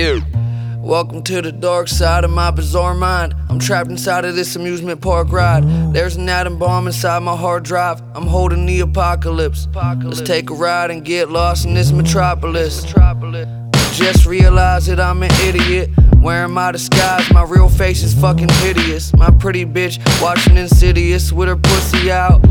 Yeah. Welcome to the dark side of my bizarre mind. I'm trapped inside of this amusement park ride. There's an atom bomb inside my hard drive. I'm holding the apocalypse. Let's take a ride and get lost in this metropolis. Just realized that I'm an idiot. Wearing my disguise, my real face is fucking hideous. My pretty bitch watching Insidious with her pussy out.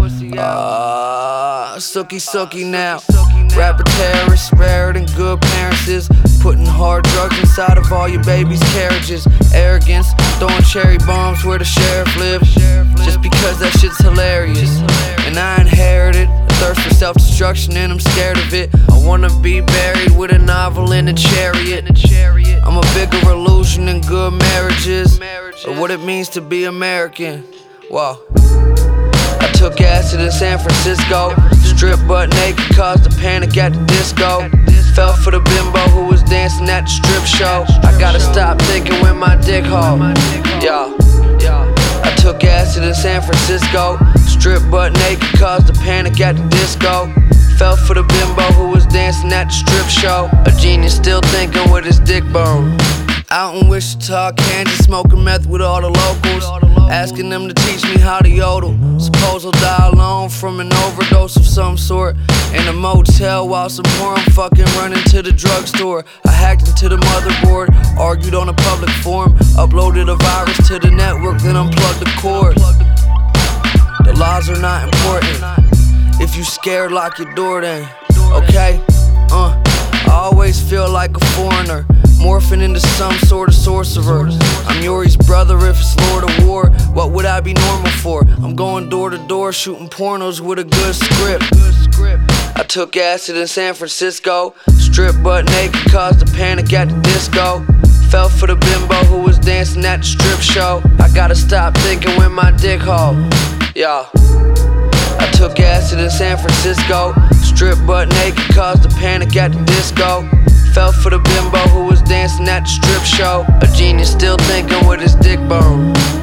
Sookie now. Rapper terrorists, spared and good parents is putting hard drugs inside of all your baby's carriages. Arrogance, throwing cherry bombs where the sheriff lives, just because that shit's hilarious. And I inherited a thirst for self-destruction and I'm scared of it. I wanna be buried with a novel in a chariot. I'm a bigger illusion than good marriages, or what it means to be American. Wow. I took acid in San Francisco, stripped butt naked, caused a panic at the disco. Fell for the bimbo who was dancing at the strip show. I gotta stop thinking with my dick hole. Yeah. I took acid in San Francisco, stripped butt naked, caused a panic at the disco. Fell for the bimbo who was dancing at the strip show. A genius still thinking with his dick bone. Out in Wichita, Kansas, smoking meth with all the locals, asking them to teach me how to yodel. Suppose I'll die alone from an overdose of some sort in a motel while some more I'm fucking running to the drugstore. I hacked into the motherboard, argued on a public forum, uploaded a virus to the network, then unplugged the cord. The laws are not important. If you scared, lock your door then, okay? I always feel like a foreigner, morphing into some sort of sorcerer. I'm Yuri's brother if it's Lord of War. What would I be normal for? I'm going door to door shooting pornos with a good script. I took acid in San Francisco, stripped butt naked, caused a panic at the disco. Fell for the bimbo who was dancing at the strip show. I gotta stop thinking with my dick hole. Yeah. I took acid in San Francisco, stripped butt naked, caused a panic at the disco. Fell for the bimbo who was dancing at the strip show. A genius still thinking with his dick bone.